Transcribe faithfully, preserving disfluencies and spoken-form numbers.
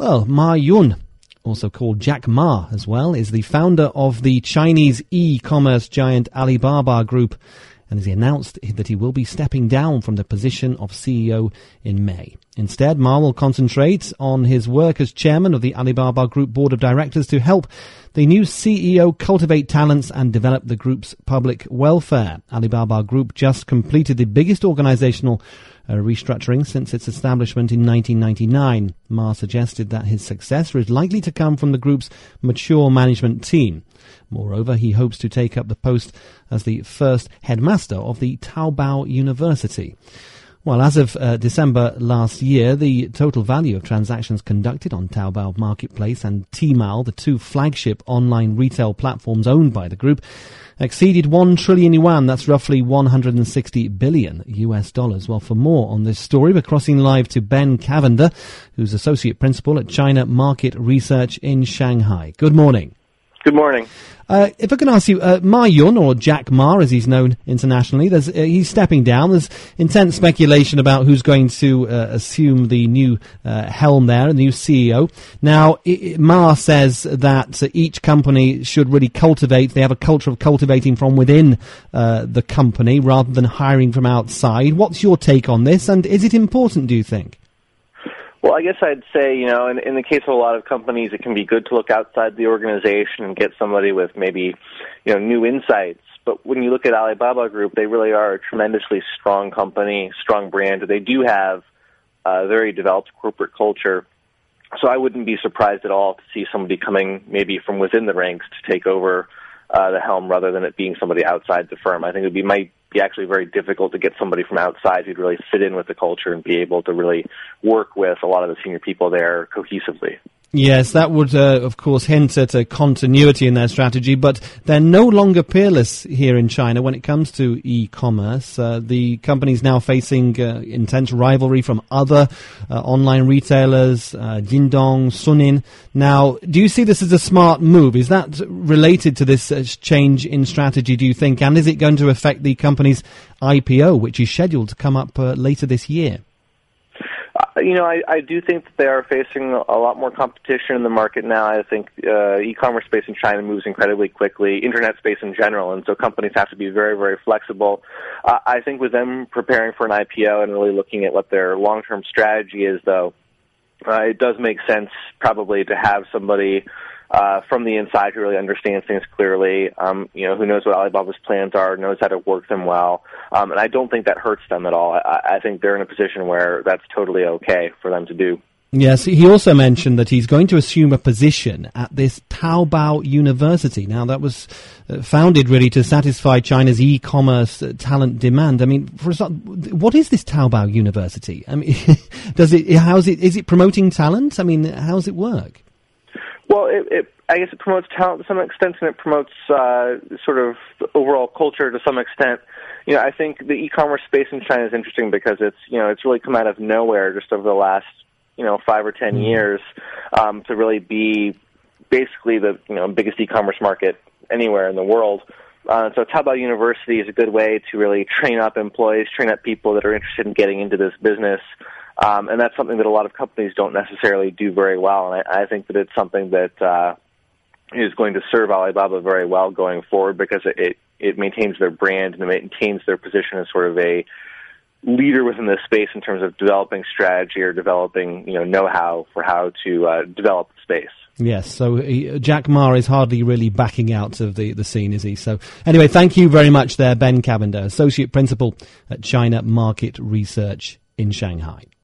Well, Ma Yun, also called Jack Ma as well, is the founder of the Chinese e-commerce giant Alibaba Group, and has announced that he will be stepping down from the position of C E O in May. Instead, Ma will concentrate on his work as chairman of the Alibaba Group Board of Directors to help the new C E O cultivate talents and develop the group's public welfare. Alibaba Group just completed the biggest organizational uh, restructuring since its establishment in nineteen ninety-nine. Ma suggested that his successor is likely to come from the group's mature management team. Moreover, he hopes to take up the post as the first headmaster of the Taobao University. Well, as of uh, December last year, the total value of transactions conducted on Taobao Marketplace and Tmall, the two flagship online retail platforms owned by the group, exceeded one trillion yuan. That's roughly one hundred sixty billion U S dollars. Well, for more on this story, we're crossing live to Ben Cavender, who's Associate Principal at China Market Research in Shanghai. Good morning. Good morning. Uh, if I can ask you, uh, Ma Yun, or Jack Ma, as he's known internationally, there's, uh, he's stepping down. There's intense speculation about who's going to uh, assume the new uh, helm there, the new C E O. Now, I, Ma says that uh, each company should really cultivate, they have a culture of cultivating from within uh, the company rather than hiring from outside. What's your take on this, and is it important, do you think? Well, I guess I'd say, you know, in, in the case of a lot of companies, it can be good to look outside the organization and get somebody with maybe, you know, new insights. But when you look at Alibaba Group, they really are a tremendously strong company, strong brand. They do have a very developed corporate culture. So I wouldn't be surprised at all to see somebody coming maybe from within the ranks to take over uh, the helm rather than it being somebody outside the firm. I think it would be might be actually very difficult to get somebody from outside who'd really fit in with the culture and be able to really work with a lot of the senior people there cohesively. Yes, that would, uh, of course, hint at a continuity in their strategy, but they're no longer peerless here in China when it comes to e-commerce. Uh, the company's now facing uh, intense rivalry from other uh, online retailers, uh, Jingdong, Suning. Now, do you see this as a smart move? Is that related to this uh, change in strategy, do you think? And is it going to affect the company's I P O, which is scheduled to come up uh, later this year? Uh, you know, I, I do think that they are facing a lot more competition in the market now. I think uh, e-commerce space in China moves incredibly quickly, internet space in general, and so companies have to be very, very flexible. Uh, I think with them preparing for an I P O and really looking at what their long-term strategy is, though, uh, it does make sense probably to have somebody Uh, from the inside who really understands things clearly, um, you know, who knows what Alibaba's plans are, knows how to work them well, um, and I don't think that hurts them at all. I, I think they're in a position where that's totally okay for them to do. Yes, he also mentioned that he's going to assume a position at this Taobao University. Now, that was uh, founded really to satisfy China's e-commerce uh, talent demand. I mean, for what is this Taobao University? I mean, does it? How's it? Is it promoting talent? I mean, how does it work? Well, it, it, I guess it promotes talent to some extent, and it promotes uh, sort of overall culture to some extent. You know, I think the e-commerce space in China is interesting because it's, you know, it's really come out of nowhere just over the last, you know, five or ten years um, to really be basically the, you know, biggest e-commerce market anywhere in the world. Uh, so Taobao University is a good way to really train up employees, train up people that are interested in getting into this business. Um, and that's something that a lot of companies don't necessarily do very well. And I, I think that it's something that uh, is going to serve Alibaba very well going forward because it, it, it maintains their brand and it maintains their position as sort of a leader within this space in terms of developing strategy or developing, you know, know-how for how to uh, develop the space. Yes, so he, Jack Ma is hardly really backing out of the, the scene, is he? So anyway, thank you very much there, Ben Cavender, Associate Principal at China Market Research in Shanghai.